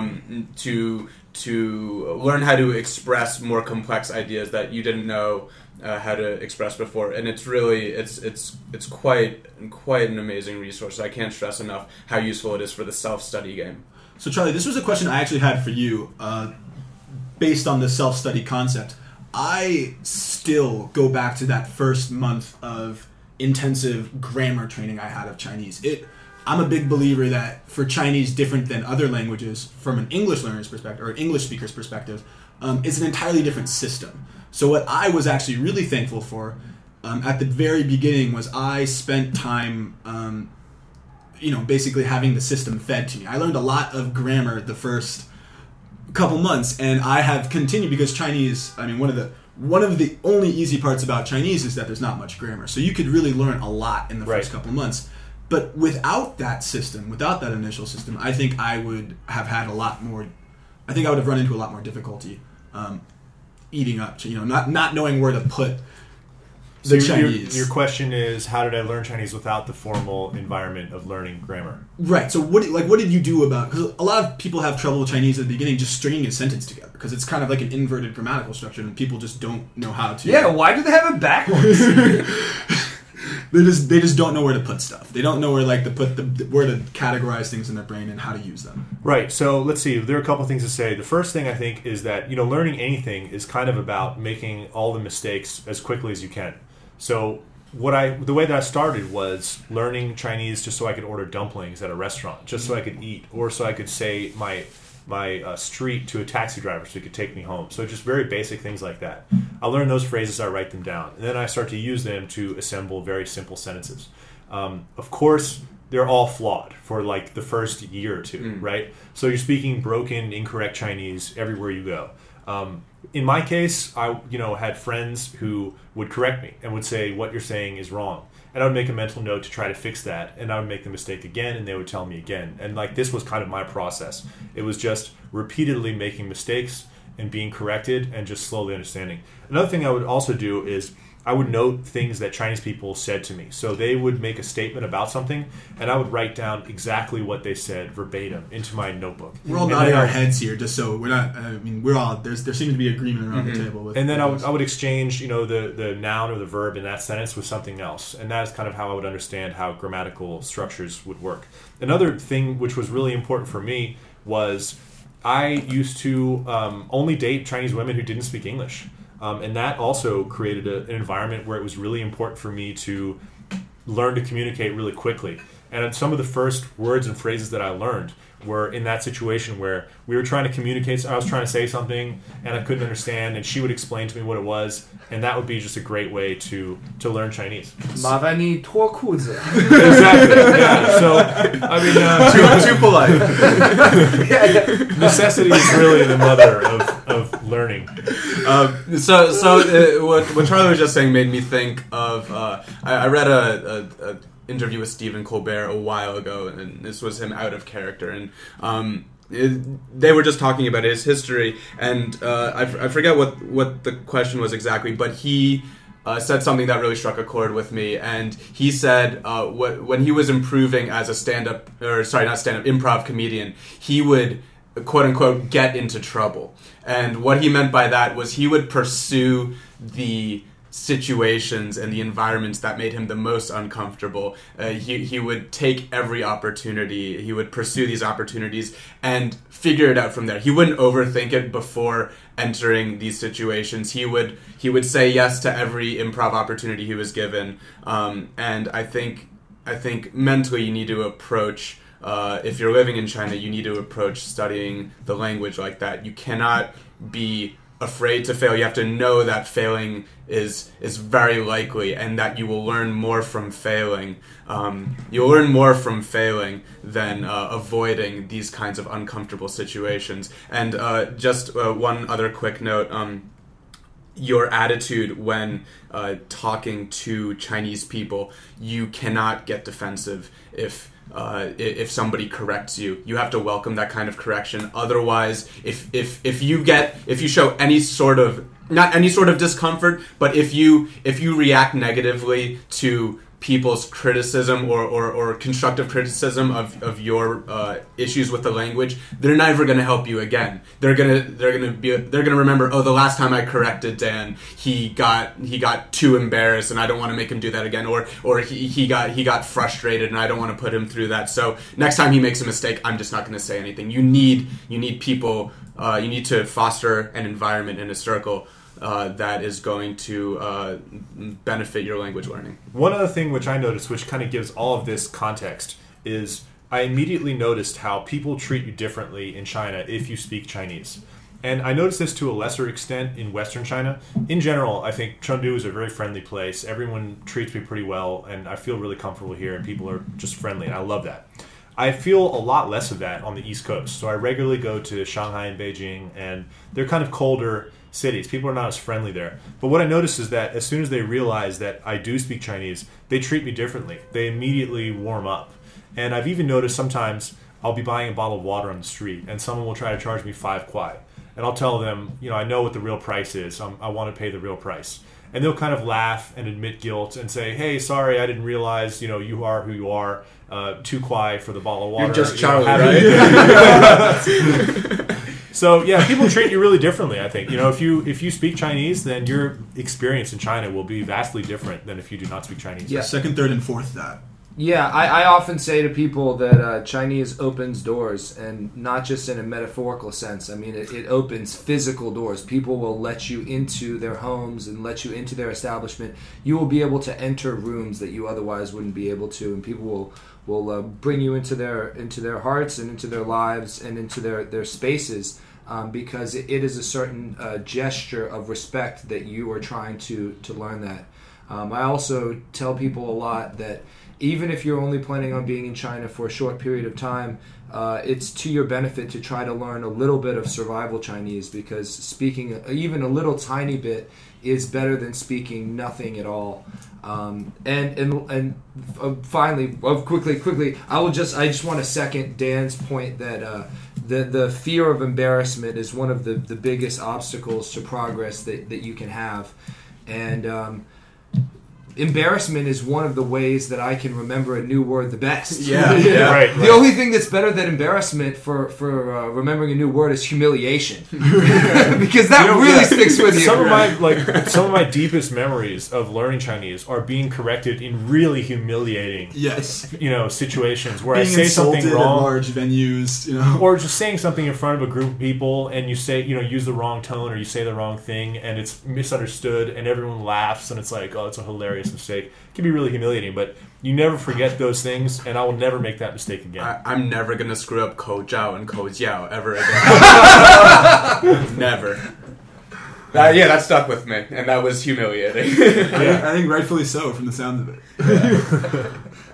to learn how to express more complex ideas that you didn't know how to express before. And it's really it's quite an amazing resource. I can't stress enough how useful it is for the self-study game. So Charlie, this was a question I actually had for you based on the self-study concept. I still go back to that first month of intensive grammar training I had of Chinese. I'm a big believer that for Chinese, different than other languages, from an English learner's perspective or an English speaker's perspective, it's an entirely different system. So what I was actually really thankful for at the very beginning was I spent time basically having the system fed to me. I learned a lot of grammar the first couple months, and I have continued because Chinese, one of the only easy parts about Chinese is that there's not much grammar. So you could really learn a lot in the first couple months. But without that system, without that initial system, I think I would have had I would have run into a lot more difficulty eating up to, not knowing where to put the Chinese. Your question is, how did I learn Chinese without the formal environment of learning grammar? Right. So what did you do about? Because a lot of people have trouble with Chinese at the beginning just stringing a sentence together because it's kind of like an inverted grammatical structure, and people just don't know how to. Yeah. Why do they have it backwards? They just don't know where to put stuff. They don't know where where to categorize things in their brain and how to use them. Right. So let's see. There are a couple things to say. The first thing I think is that learning anything is kind of about making all the mistakes as quickly as you can. So the way that I started was learning Chinese just so I could order dumplings at a restaurant, just so I could eat, or so I could say my street to a taxi driver so he could take me home. So just very basic things like that. I learn those phrases, I write them down, and then I start to use them to assemble very simple sentences. Of course, they're all flawed for like the first year or two, right? So you're speaking broken, incorrect Chinese everywhere you go. In my case, I had friends who would correct me and would say, what you're saying is wrong. And I would make a mental note to try to fix that, and I would make the mistake again, and they would tell me again. And this was kind of my process. It was just repeatedly making mistakes and being corrected and just slowly understanding. Another thing I would also do is I would note things that Chinese people said to me. So they would make a statement about something, and I would write down exactly what they said verbatim into my notebook. We're all nodding our heads here, just so we're not. We're all there seems to be agreement around the table. And then I would exchange, the noun or the verb in that sentence with something else, and that's kind of how I would understand how grammatical structures would work. Another thing which was really important for me was I used to only date Chinese women who didn't speak English. And that also created an environment where it was really important for me to learn to communicate really quickly. And some of the first words and phrases that I learned were in that situation where we were trying to communicate. I was trying to say something and I couldn't understand, and she would explain to me what it was, and that would be just a great way to learn Chinese. 麻烦你脱裤子. Exactly. Yeah. So too polite. Necessity is really the mother of learning. What Charlie was just saying made me think of. I read a interview with Stephen Colbert a while ago, and this was him out of character, and they were just talking about his history, and I forget what the question was exactly, but he said something that really struck a chord with me, and he said when he was improving as a improv comedian, he would quote unquote get into trouble, and what he meant by that was he would pursue the situations and the environments that made him the most uncomfortable. He would take every opportunity. He would pursue these opportunities and figure it out from there. He wouldn't overthink it before entering these situations. He would say yes to every improv opportunity he was given. And I think mentally you need to approach. If you're living in China, you need to approach studying the language like that. You cannot be afraid to fail. You have to know that failing is very likely, and that you will learn more from failing. You'll learn more from failing than avoiding these kinds of uncomfortable situations. And just one other quick note. Your attitude when talking to Chinese people, you cannot get defensive if if somebody corrects you. You have to welcome that kind of correction. Otherwise, if you show any sort of, not any sort of discomfort, but if you react negatively to people's criticism or constructive criticism of your issues with the language, they're never going to help you again. They're gonna remember, oh, the last time I corrected Dan, he got too embarrassed, and I don't want to make him do that again, or he got frustrated, and I don't want to put him through that. So next time he makes a mistake, I'm just not going to say anything. You need people. You need to foster an environment in a circle that is going to benefit your language learning. One other thing which I noticed, which kind of gives all of this context, is I immediately noticed how people treat you differently in China if you speak Chinese. And I noticed this to a lesser extent in Western China. In general, I think Chengdu is a very friendly place. Everyone treats me pretty well, and I feel really comfortable here, and people are just friendly, and I love that. I feel a lot less of that on the East Coast. So I regularly go to Shanghai and Beijing, and they're kind of colder cities. People are not as friendly there. But what I noticed is that as soon as they realize that I do speak Chinese, they treat me differently. They immediately warm up. And I've even noticed sometimes I'll be buying a bottle of water on the street, and someone will try to charge me 5 kwai. And I'll tell them, I know what the real price is. I want to pay the real price. And they'll kind of laugh and admit guilt and say, hey, sorry, I didn't realize, you are who you are. 2 kwai for the bottle of water. You're just Charlie, right? So yeah, people treat you really differently. I think if you speak Chinese, then your experience in China will be vastly different than if you do not speak Chinese. Yeah. Second, third, and fourth that. Yeah, I often say to people that Chinese opens doors, and not just in a metaphorical sense. I mean, it opens physical doors. People will let you into their homes and let you into their establishment. You will be able to enter rooms that you otherwise wouldn't be able to, and people will bring you into their hearts and into their lives and into their spaces. Because it is a certain gesture of respect that you are trying to learn that. I also tell people a lot that even if you're only planning on being in China for a short period of time, it's to your benefit to try to learn a little bit of survival Chinese, because speaking even a little tiny bit is better than speaking nothing at all. And finally, quickly, I just want to second Dan's point that the fear of embarrassment is one of the biggest obstacles to progress that you can have, and embarrassment is one of the ways that I can remember a new word the best. Yeah. Right. The only thing that's better than embarrassment for remembering a new word is humiliation, because that really sticks with you. Some of my deepest memories of learning Chinese are being corrected in really humiliating, situations where being I say something wrong at large venues, or just saying something in front of a group of people, and you say, use the wrong tone, or you say the wrong thing, and it's misunderstood, and everyone laughs, and it's like, oh, it's a hilarious mistake. It can be really humiliating, but you never forget those things, and I will never make that mistake again. I'm never going to screw up Kou Zhao and Kou Jiao ever again. Never. That stuck with me, and that was humiliating. I think rightfully so, from the sound of it.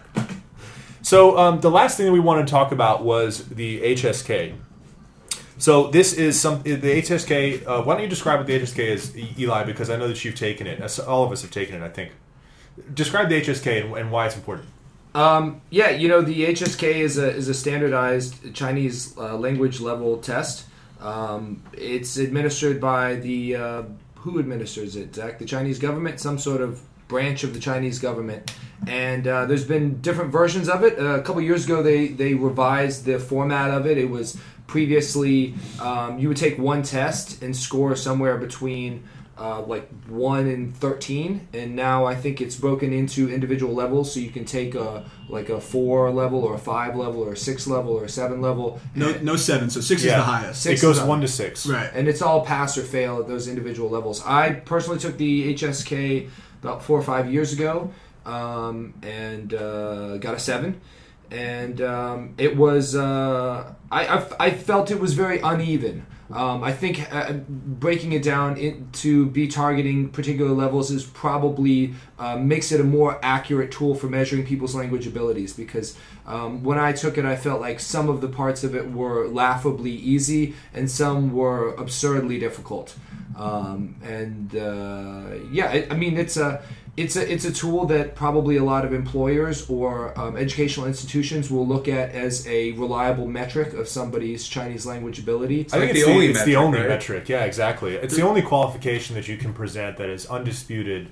So the last thing that we wanted to talk about was the HSK. So this is the HSK. Why don't you describe what the HSK is, Eli? Because I know that you've taken it. All of us have taken it, I think. Describe the HSK and why it's important. The HSK is a standardized Chinese language level test. It's administered by who administers it, Zach? The Chinese government, some sort of branch of the Chinese government. And there's been different versions of it. A couple years ago, they revised the format of it. It was previously you would take one test and score somewhere between 1 and 13, and now I think it's broken into individual levels, so you can take a 4 level or a 5 level or a 6 level or a 7 level. No 7, so 6 is the highest. It goes 1 to 6. Right. And it's all pass or fail at those individual levels. I personally took the HSK about 4 or 5 years ago and got a 7. And it was I felt it was very uneven. I think breaking it down to be targeting particular levels is probably makes it a more accurate tool for measuring people's language abilities, because when I took it, I felt like some of the parts of it were laughably easy and some were absurdly difficult. It's It's a tool that probably a lot of employers or educational institutions will look at as a reliable metric of somebody's Chinese language ability. I think like it's the only right? metric. Yeah, exactly. It's the only qualification that you can present that is undisputed,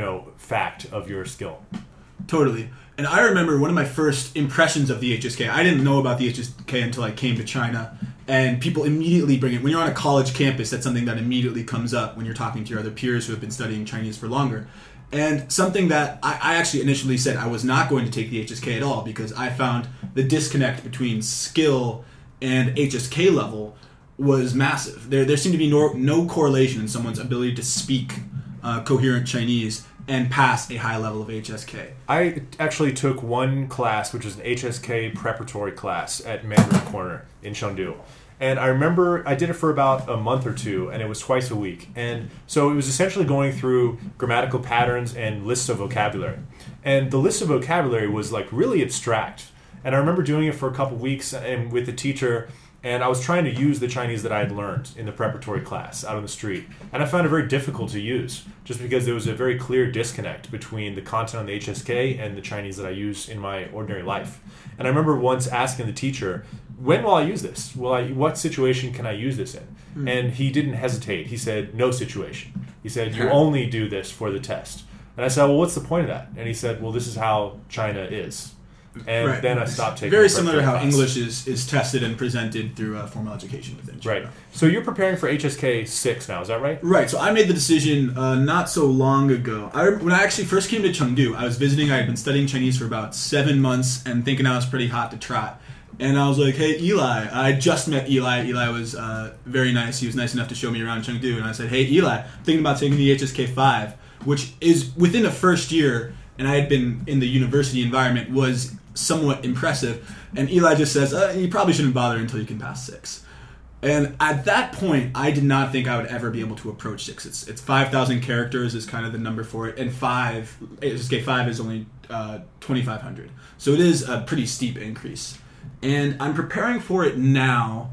fact of your skill. Totally. And I remember one of my first impressions of the HSK. I didn't know about the HSK until I came to China. And people immediately bring it. When you're on a college campus, that's something that immediately comes up when you're talking to your other peers who have been studying Chinese for longer. And something that I actually initially said I was not going to take the HSK at all because I found the disconnect between skill and HSK level was massive. There seemed to be no correlation in someone's ability to speak coherent Chinese and pass a high level of HSK. I actually took one class, which was an HSK preparatory class at Mandarin Corner in Chengdu. And I remember I did it for about a month or two, and it was twice a week. And so it was essentially going through grammatical patterns and lists of vocabulary. And the list of vocabulary was like really abstract. And I remember doing it for a couple weeks and with the teacher, and I was trying to use the Chinese that I had learned in the preparatory class out on the street. And I found it very difficult to use, just because there was a very clear disconnect between the content on the HSK and the Chinese that I use in my ordinary life. And I remember once asking the teacher, when will I use this? What situation can I use this in? And he didn't hesitate. He said, no situation. He said, you only do this for the test. And I said, well, what's the point of that? And he said, well, this is how China is. And then I stopped taking very similar to how class. English is tested and presented through formal education within China. Right. So you're preparing for HSK 6 now, is that right? Right. So I made the decision not so long ago. When I actually first came to Chengdu, I was visiting. I had been studying Chinese for about 7 months and thinking I was pretty hot to trot. And I was like, hey, Eli. I just met Eli. Eli was very nice. He was nice enough to show me around Chengdu. And I said, hey, Eli, I'm thinking about taking the HSK 5, which is within the first year, and I had been in the university environment, was somewhat impressive. And Eli just says, you probably shouldn't bother until you can pass 6. And at that point, I did not think I would ever be able to approach 6. It's 5,000 characters is kind of the number for it, and HSK 5 is only 2,500. So it is a pretty steep increase. And I'm preparing for it now.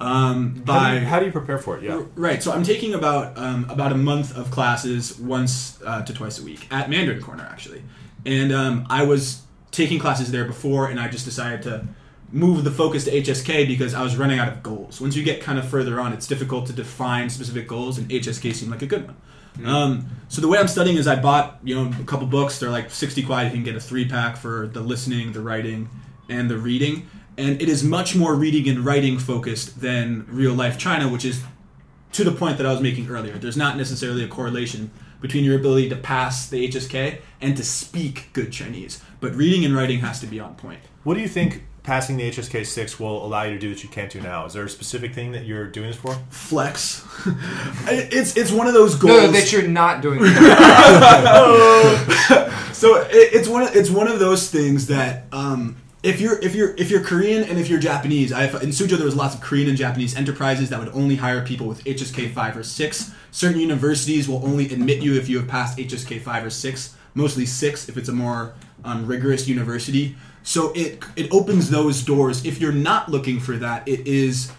How do you prepare for it? Yeah. Right. So I'm taking about a month of classes once to twice a week at Mandarin Corner, actually. And I was taking classes there before, and I just decided to move the focus to HSK because I was running out of goals. Once you get kind of further on, it's difficult to define specific goals, and HSK seemed like a good one. Mm-hmm. So the way I'm studying is I bought a couple books. They're like 60 kwai. You can get a 3-pack for the listening, the writing, and the reading. And it is much more reading and writing focused than real life China, which is to the point that I was making earlier. There's not necessarily a correlation between your ability to pass the HSK and to speak good Chinese. But reading and writing has to be on point. What do you think passing the HSK 6 will allow you to do that you can't do now? Is there a specific thing that you're doing this for? Flex. It's one of those goals. No, that you're not doing. So it's one of those things that if you're Korean and if you're Japanese, in Suzhou there was lots of Korean and Japanese enterprises that would only hire people with HSK 5 or 6. Certain universities will only admit you if you have passed HSK 5 or 6, mostly 6 if it's a more rigorous university. So it opens those doors. If you're not looking for that, it is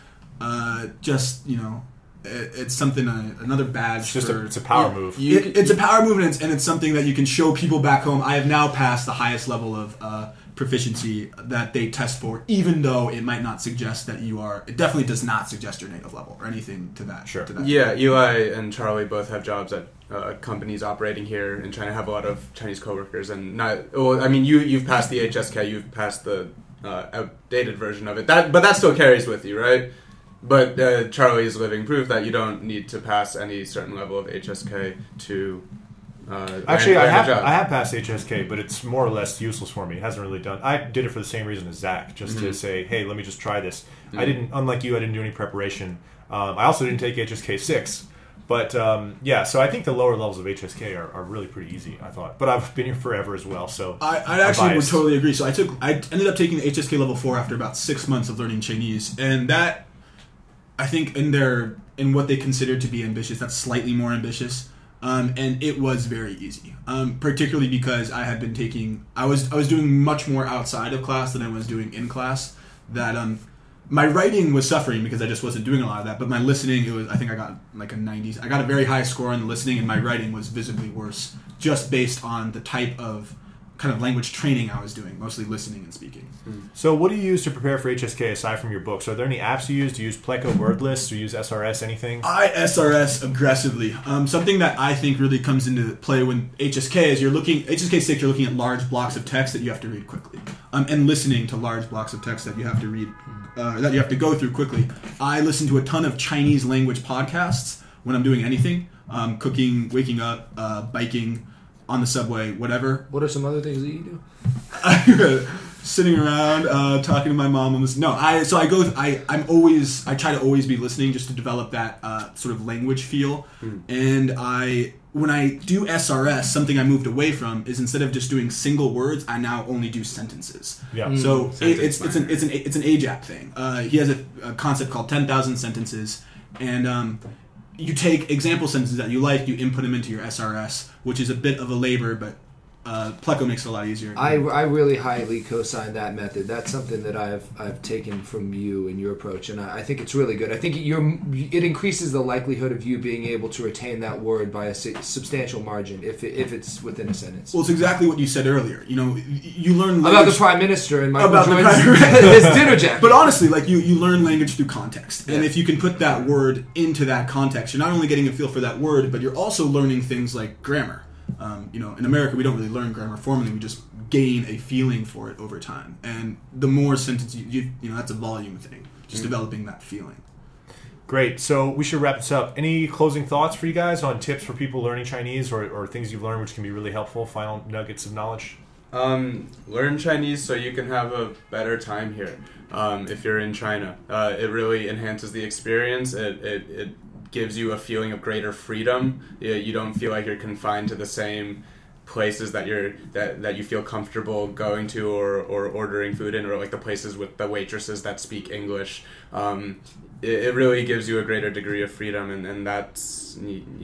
it's something another badge. It's a power move. It's a power move, and it's something that you can show people back home. I have now passed the highest level of proficiency that they test for, even though it might not suggest that you are. It definitely does not suggest your native level or anything to that. Sure. To that. Yeah, Eli and Charlie both have jobs at companies operating here in China. Have a lot of Chinese coworkers, and you've passed the HSK, you've passed the outdated version of it. But that still carries with you, right? But Charlie is living proof that you don't need to pass any certain level of HSK to. Actually, I have passed HSK, but it's more or less useless for me. It hasn't really done. I did it for the same reason as Zach, just to say, hey, let me just try this. Mm-hmm. Unlike you, I didn't do any preparation. I also didn't take HSK 6. But so I think the lower levels of HSK are really pretty easy, I thought. But I've been here forever as well, so I actually would totally agree. So I ended up taking the HSK level 4 after about 6 months of learning Chinese, and that I think in what they consider to be ambitious, that's slightly more ambitious. And it was very easy, particularly because I had been I was doing much more outside of class than I was doing in class. That my writing was suffering because I just wasn't doing a lot of that. But my listening, I think I got like a 90s. I got a very high score on listening, and my writing was visibly worse, just based on the type of kind of language training I was doing, mostly listening and speaking. So what do you use to prepare for HSK aside from your books? Are there any apps you use? Do you use Pleco word lists? Do you use SRS, anything? I SRS aggressively. Something that I think really comes into play when HSK is HSK 6, you're looking at large blocks of text that you have to read quickly. And listening to large blocks of text that you have to read, that you have to go through quickly. I listen to a ton of Chinese language podcasts when I'm doing anything. Cooking, waking up, biking, on the subway, whatever. What are some other things that you do? Sitting around, talking to my mom. I try to always be listening just to develop that sort of language feel. And when I do SRS, something I moved away from is instead of just doing single words, I now only do sentences. Yeah. So it's an AJAP thing. He has a concept called 10,000 sentences, and you take example sentences that you like, you input them into your SRS, which is a bit of a labor, but Pleco makes it a lot easier. I really highly co-sign that method. That's something that I've taken from you and your approach, and I think it's really good. I think it increases the likelihood of you being able to retain that word by a substantial margin if it's within a sentence. Well, it's exactly what you said earlier. You know, you learn about the Prime Minister and Michael about Jordan's his dinner jacket. But honestly, like you learn language through context, and if you can put that word into that context, you're not only getting a feel for that word, but you're also learning things like grammar. In America, we don't really learn grammar formally. We just gain a feeling for it over time. And the more sentence that's a volume thing, just developing that feeling. Great. So we should wrap this up. Any closing thoughts for you guys on tips for people learning Chinese or things you've learned which can be really helpful? Final nuggets of knowledge? Learn Chinese so you can have a better time here if you're in China. It really enhances the experience. It gives you a feeling of greater freedom. You don't feel like you're confined to the same places that you feel comfortable going to or ordering food in, or like the places with the waitresses that speak English. It really gives you a greater degree of freedom, and that's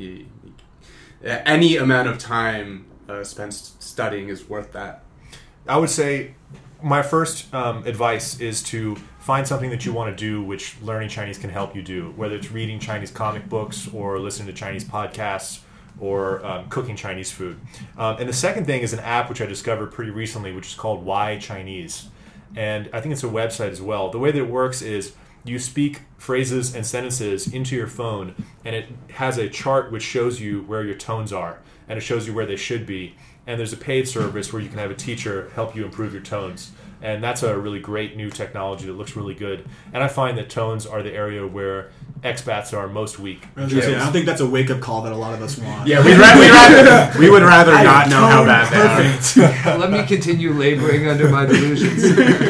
any amount of time spent studying is worth that. I would say my first advice is to find something that you want to do which learning Chinese can help you do, whether it's reading Chinese comic books or listening to Chinese podcasts or cooking Chinese food. And the second thing is an app which I discovered pretty recently, which is called Why Chinese. And I think it's a website as well. The way that it works is you speak phrases and sentences into your phone, and it has a chart which shows you where your tones are, and it shows you where they should be. And there's a paid service where you can have a teacher help you improve your tones. And that's a really great new technology that looks really good. And I find that tones are the area where expats are most weak. I don't think that's a wake-up call that a lot of us want. Yeah, we would rather not know how bad they are. Let me continue laboring under my delusions.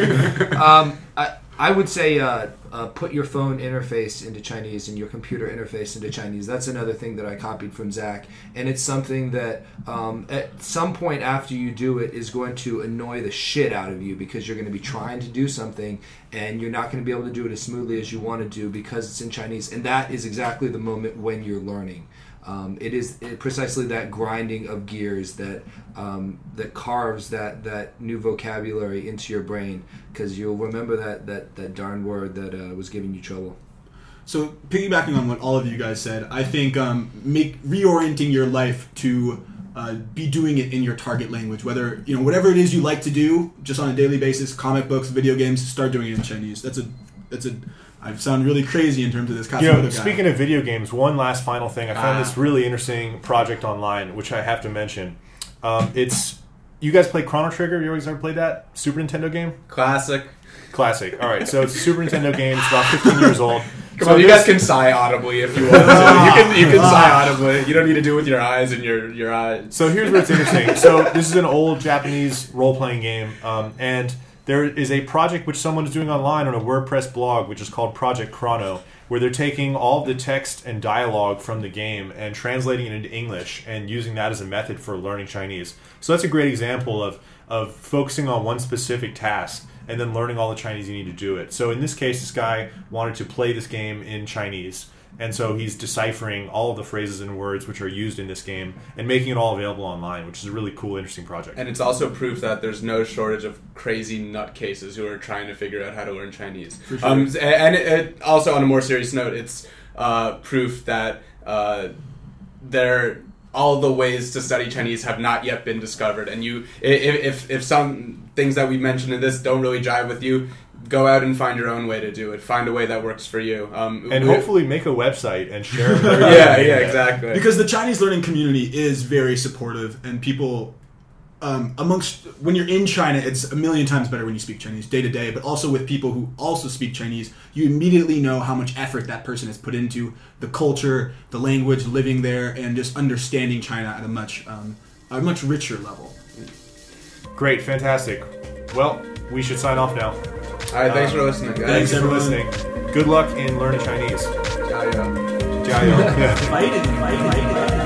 I would say put your phone interface into Chinese and your computer interface into Chinese. That's another thing that I copied from Zach. And it's something that at some point after you do it is going to annoy the shit out of you, because you're going to be trying to do something and you're not going to be able to do it as smoothly as you want to do because it's in Chinese. And that is exactly the moment when you're learning. It is precisely that grinding of gears that carves that new vocabulary into your brain, because you'll remember that darn word that was giving you trouble. So piggybacking on what all of you guys said, I think reorienting your life to be doing it in your target language, whether whatever it is you like to do just on a daily basis, comic books, video games, start doing it in Chinese. I sound really crazy in terms of this. Speaking of video games, one last final thing. I found this really interesting project online, which I have to mention. You guys play Chrono Trigger? You guys ever played that? Super Nintendo game? Classic. All right, so it's a Super Nintendo game. It's about 15 years old. Come on, you guys can sigh audibly if you want to. You can sigh audibly. You don't need to do it with your eyes and your eyes. So here's what's interesting. So this is an old Japanese role-playing game, and there is a project which someone is doing online on a WordPress blog, which is called Project Chrono, where they're taking all of the text and dialogue from the game and translating it into English and using that as a method for learning Chinese. So that's a great example of focusing on one specific task and then learning all the Chinese you need to do it. So in this case, this guy wanted to play this game in Chinese. And so he's deciphering all of the phrases and words which are used in this game and making it all available online, which is a really cool, interesting project. And it's also proof that there's no shortage of crazy nutcases who are trying to figure out how to learn Chinese. For sure. And it also, on a more serious note, it's proof that all the ways to study Chinese have not yet been discovered. And if some things that we mentioned in this don't really jive with you, go out and find your own way to do it. Find a way that works for you. And hopefully make a website and share it. Yeah, exactly. Because the Chinese learning community is very supportive, and people when you're in China, it's a million times better when you speak Chinese day to day, but also with people who also speak Chinese, you immediately know how much effort that person has put into the culture, the language, living there, and just understanding China at a much richer level. Great, fantastic. Well, we should sign off now. All right, thanks for listening, guys. Thanks for listening. Good luck in learning Chinese. Jiao. Jiao. Yeah. Fight it.